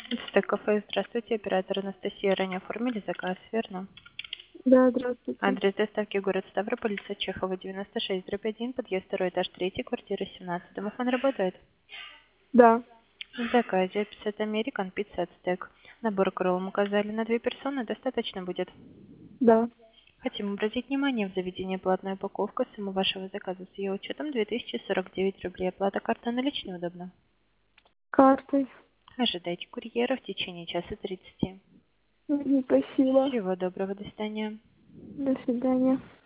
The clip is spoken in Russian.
Стек кафе, здравствуйте, оператор Анастасия, ранее оформили заказ, верно? Да, здравствуйте. Адрес доставки город Ставрополь, улица Чехова, 96/1, подъезд 2, этаж 3, квартира 17. Домофон работает? Да, В заказе 50 American Pizza Стек. Набор крылом указали на 2 персоны, достаточно будет? да. Хотим обратить внимание, в заведении платная упаковка, сумма вашего заказа с ее учетом 2049 рублей. Оплата карта наличной удобно? Картой. Ожидайте курьера в течение часа 30. Спасибо. Всего доброго, до свидания. До свидания.